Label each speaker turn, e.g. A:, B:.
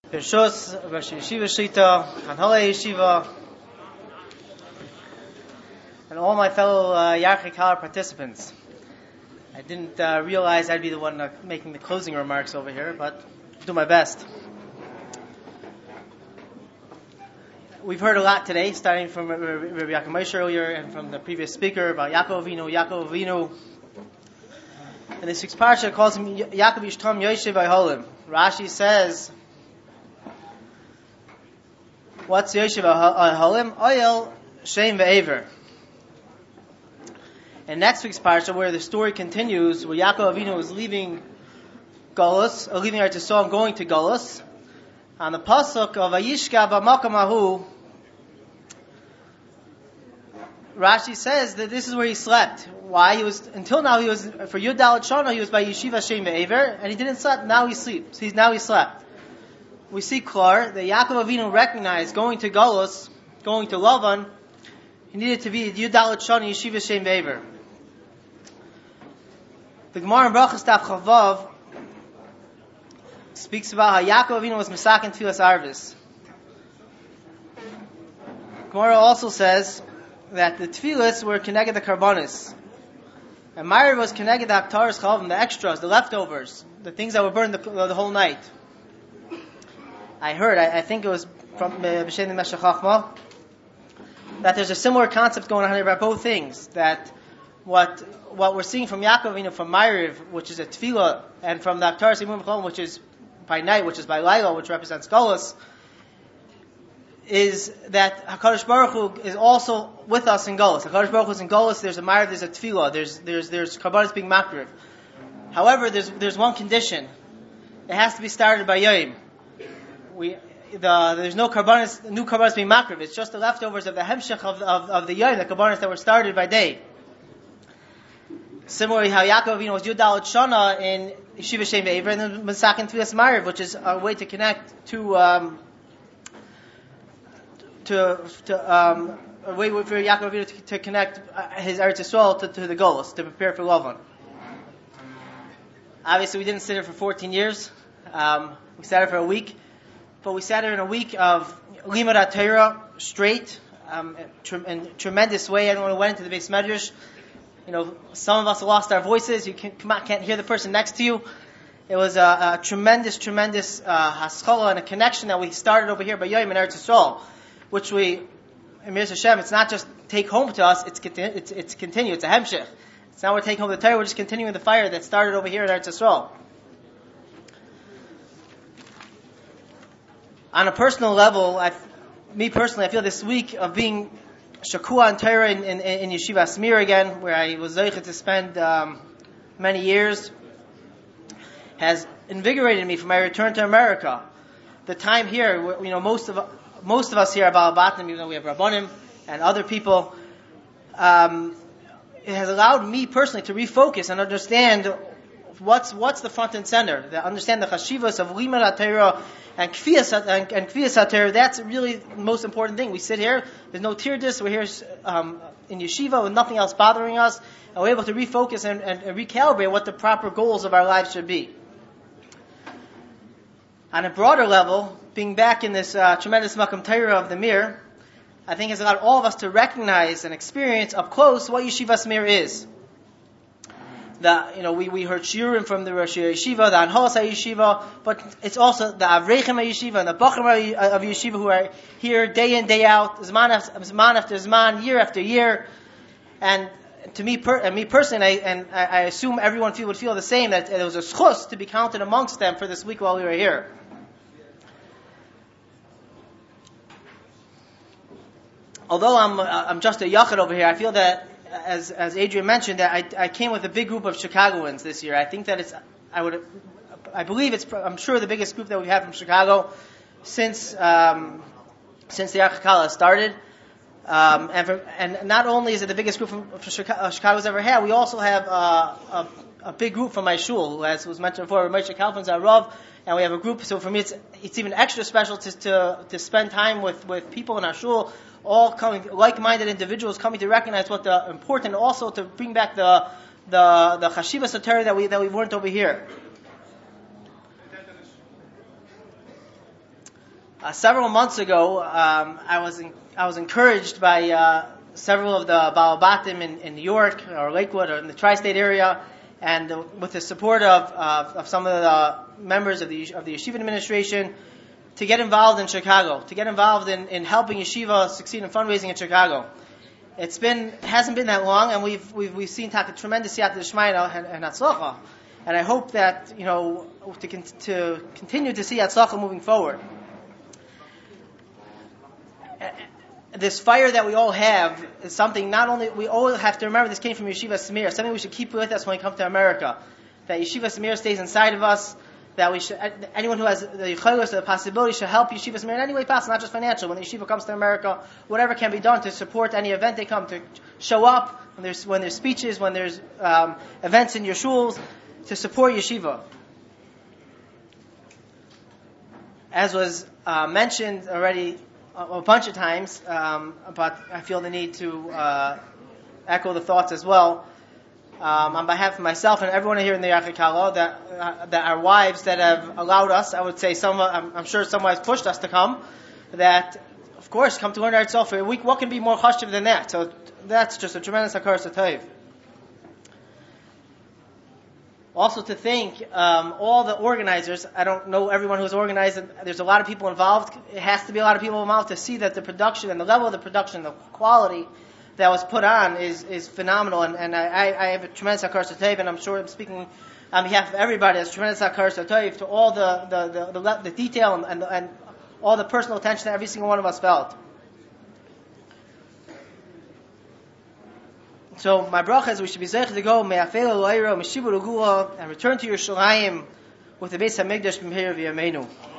A: Bershus, Rosh Yeshiva Shita, Hanhala Yeshiva, and all my fellow Yarchei Kallah participants. I didn't realize I'd be the one making the closing remarks over here, but I'll do my best. We've heard a lot today, starting from Rabbi Yaakov Moshe earlier and from the previous speaker about Yaakov Avinu. And this week's parsha calls him Yaakov Yishtam Yoshev Ayholim. Rashi says, what's Yoshev Ayholim? Oyel Shem Ve'ever. And next week's parsha, where the story continues, where Yaakov Avinu is leaving Golus, or leaving Eretz Yisrael and going to Golus, on the pasuk of Vayishka b'makam hahu, Rashi says that this is where he slept. Why? Until now he was, for Yud Dalet Shana, he was by Yeshiva Shem Ve'ever, and he didn't sleep. Now he sleeps. Now he slept. We see Klar, that Yaakov Avinu recognized going to Golus, going to Lavan, he needed to be Yud Dalet Shana, Yeshiva Shem Ve'ever. The Gemara in Brachos Daf Chavav speaks about how Yaakov Avinu was Mesaken Tfilas Arvis. Gemara also says that the Tfilas were connected to Karbonis. And Meir was connected to Aktaris Chavim, the extras, the leftovers, the things that were burned the whole night. I think it was from B'Shem Meshech Chachma, that there's a similar concept going on here about both things. That what we're seeing from Yaakov Avinu, from Meir, which is a Tfilah, and from the Aktaris Chavim, which is by night, which is by Laila, which represents Golus, is that HaKadosh Baruch Hu is also with us in Golus. HaKadosh Baruch Hu is in Golus, there's a Meir, there's a Tfilah, there's Karbanis being makriv. However, there's one condition. It has to be started by Yom. There's no Karbanis, new Karbanis being makriv. It's just the leftovers of the Hemshech of the Yom, the Karbanis that were started by day. Similarly, how Yaakov Avinu was Yud Dalet Shana in Yeshiva Shem Ve'ever, and then Mesaken Tfilas Meir, which is a way to connect to a way for Yaakov Avinu to connect his Eretz Yisrael to the Golus, to prepare for Lavan. Obviously, we didn't sit here for 14 years. We sat here for a week, but we sat here in a week of Limud HaTorah straight, in tremendous way. Everyone went into the Beis Medrash. Some of us lost our voices. You can't hear the person next to you. It was a tremendous haskalah and a connection that we started over here by Yom in Eretz Yisrael, which we, Emir Hashem, it's not just take home to us, it's continue. It's a hemshech. It's not we're taking home the Torah, we're just continuing the fire that started over here in Eretz Yisrael. On a personal level, me personally, I feel this week of being Shakua and Torah in Yeshiva Smir again, where I was zeicha to spend many years, has invigorated me for my return to America. The time here, most of us here are Baal Batnim, even though we have Rabbanim and other people, it has allowed me personally to refocus and understand what's the front and center. To understand the chashivas of Limud HaTorah and Kfiyas HaTorah. That's really the most important thing. We sit here, there's no tirdis, we're here in yeshiva with nothing else bothering us, and we're able to refocus and recalibrate what the proper goals of our lives should be. On a broader level, being back in this tremendous Makam Torah of the Mir, I think has allowed all of us to recognize and experience up close what Yeshiva Mir is. We heard shiurim from the Rosh Yeshiva, the Anhalas Yeshiva, but it's also the Avreichim Yeshiva and the Bachrim of Yeshiva who are here day in, day out, Zman after Zman, year after year. And to me personally, I assume everyone would feel the same, that it was a schus to be counted amongst them for this week while we were here. Although I'm just a yachid over here, I feel that, as Adrian mentioned, that I came with a big group of Chicagoans this year. I think that I'm sure the biggest group that we've had from Chicago since the Yarchei Kallah started. And not only is it the biggest group from Chicago's ever had, we also have a big group from my shul, as was mentioned before. Moshe Kalfan's our Rav, and we have a group. So for me, it's even extra special to spend time with people in our shul, all coming, like-minded individuals coming to recognize what the important, also to bring back the chashivas Torah that we learned over here. Several months ago, I was encouraged by several of the Baal Batim in New York or Lakewood or in the tri-state area, and with the support of some of the members of the yeshiva administration, to get involved in Chicago, to get involved in helping yeshiva succeed in fundraising in Chicago. It hasn't been that long, and we've seen a tremendous siyata d'shmaya and hatzlacha, and I hope that to continue to see hatzlacha moving forward. This fire that we all have is something not only we all have to remember. This came from Yeshiva Samir, something we should keep with us when we come to America. That Yeshiva Samir stays inside of us. That we should, anyone who has the yichayos, the possibility, should help Yeshiva Samir in any way possible, not just financial. When the yeshiva comes to America, whatever can be done to support any event they come to, show up when there's speeches, when there's events in your shuls, to support yeshiva. As was mentioned already a bunch of times, but I feel the need to echo the thoughts as well. On behalf of myself and everyone here in the Yachikala, that our wives that have allowed us, I would say I'm sure some wives pushed us to come, that of course come to learn Eretz Yisrael for a week. What can be more chashuv than that? So that's just a tremendous hakaras hatov. Also to thank all the organizers. I don't know everyone who's organized. There's a lot of people involved. It has to be a lot of people involved to see that the production and the level of the production, the quality that was put on is phenomenal. And I have a tremendous hakaras hatov, and I'm sure I'm speaking on behalf of everybody. There's tremendous hakaras hatov to all the detail and all the personal attention that every single one of us felt. So my bracha is we should be zeich to go me'afel lo'ira, meshibu l'gula, and return to Yerushalayim with the Beis Hamikdash b'mehera v'yameinu.